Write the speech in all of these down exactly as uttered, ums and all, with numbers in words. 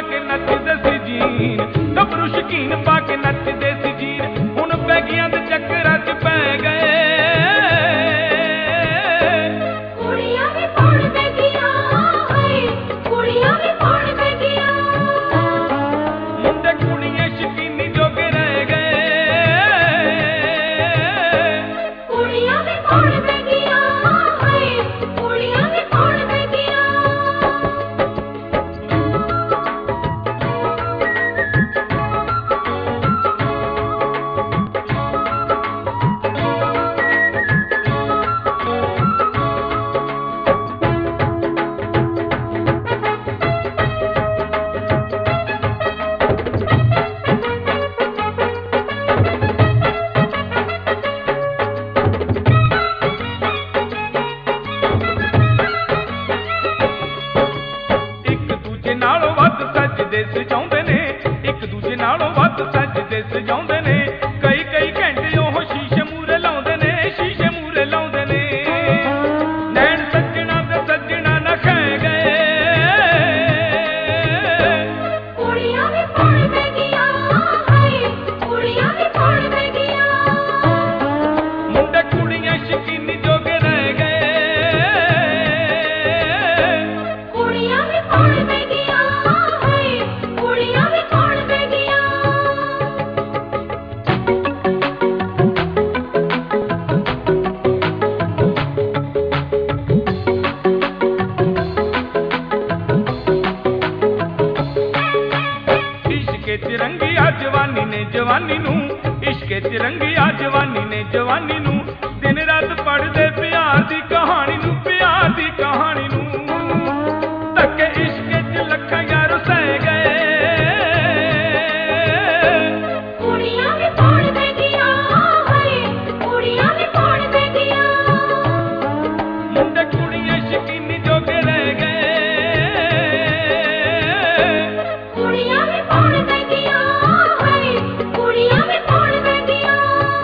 के नचदे सी जीन, गभरू शकीन पा के नचदे सी जीन, हुण पैगियां दे चक्करां च पै गए। कुड़ियां वी पाउण बैगियां, हाय कुड़ियां वी पाउण बैगियां, मुंडे कुड़ियां शकीनी जोगे रह गए। कुड़ियां वी पाउण बैगियां, हाय कुड़ियां वी पाउण बैगियां। ਇੱਕ ਦੂਜੇ ਨਾਲੋਂ ਵੱਧ ਸੱਜਦੇ ਸਜਾਉਂਦੇ ਨੇ, ਇੱਕ ਦੂਜੇ ਨਾਲੋਂ ਵੱਧ ਸੱਜਦੇ ਸਜਾਉਂਦੇ ਨੇ, ਕਈ ਕਈ ਘੰਟੇ ਉਹ ਸ਼ੀਸ਼ੇ ਮੂਹਰੇ ਲਾਉਂਦੇ ਨੇ, ਸ਼ੀਸ਼ੇ ਮੂਹਰੇ ਲਾਉਂਦੇ ਨੇ। ਨੈਣ ਸੱਜਣਾ ਤੇ ਸੱਜਣਾ ਨਾ ਖਹਿ ਗਏ। ਕੁੜੀਆਂ ਵੀ ਪਾਉਣ बैगियां, ਹਾਏ ਕੁੜੀਆਂ ਵੀ ਪਾਉਣ बैगियां, ਮੁੰਡੇ ਕੁੜੀਆਂ ਸ਼ਕੀਨੀ ਜੋਗੇ ਰਹਿ ਗਏ। ਕੁੜੀਆਂ ਵੀ ਪਾਉਣ बैगियां, ਹਾਏ ਕੁੜੀਆਂ ਵੀ ਪਾਉਣ बैगियां। इश्के च रंगी आ जवानी ने जवानी नू, इश्के च रंगी आ जवानी ने जवानी नू, दिन रात पढ़दे प्यार दी कहानी नू, प्यार दी कहानी नू। धक्के इश्के च लखां यार सह गए। ਕੁੜੀਆਂ ਵੀ ਪਾਉਣ बैगियां, ਹਾਏ ਕੁੜੀਆਂ ਵੀ ਪਾਉਣ बैगियां, ਮੁੰਡੇ ਕੁੜੀਆਂ ਸ਼ਕੀਨੀ ਜੋਗੇ ਰਹਿ ਗਏ। ਕੁੜੀਆਂ ਵੀ ਪਾਉਣ बैगियां, ਹਾਏ ਕੁੜੀਆਂ ਵੀ ਪਾਉਣ बैगियां।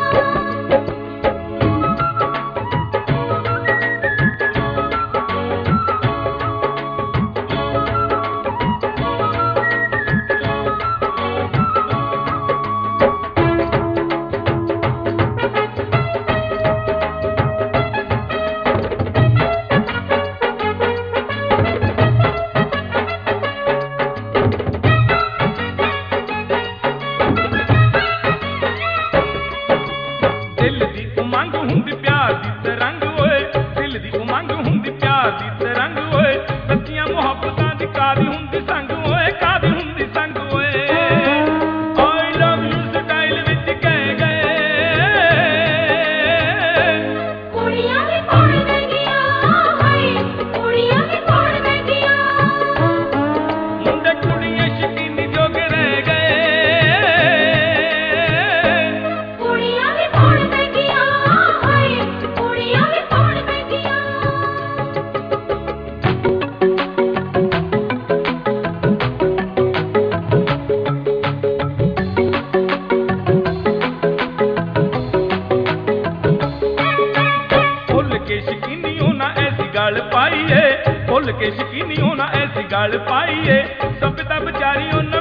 दिल दी उमंग हुंदी प्यार दी तरंग ओए, दिल दी उमंग हुंदी प्यार दी तरंग ओए, सच्चियां मुहब्बतां दी कादी हुंदी संग ओए, कादी हुंदी संग ओए। आई लव यू स्टाइल विच कह गए। ਕੁੜੀਆਂ ਵੀ ਪਾਉਣ बैगियां, ਹਾਏ ਕੁੜੀਆਂ ਵੀ ਪਾਉਣ बैगियां, ਮੁੰਡੇ ਕੁੜੀਆਂ ਸ਼ਕੀਨੀ ਜੋਗੇ ਰਹਿ ਗਏ। ਕੁੜੀਆਂ ਵੀ ਪਾਉਣ बैगियां, ਹਾਏ ਕੁੜੀਆਂ ਵੀ ਪਾਉਣ बैगियां। ਭੁੱਲ ਕੇ ਸ਼ਕੀਨੀ ਹੋਣਾ ਐਸੀ ਗੱਲ ਪਾਈਏ, ਭੁੱਲ ਕੇ ਸ਼ਕੀਨੀ ਹੋਣਾ ਐਸੀ ਗੱਲ ਪਾਈਏ, ਸਭ ਦਾ ਵਿਚਾਰੀ ਉਹਨਾਂ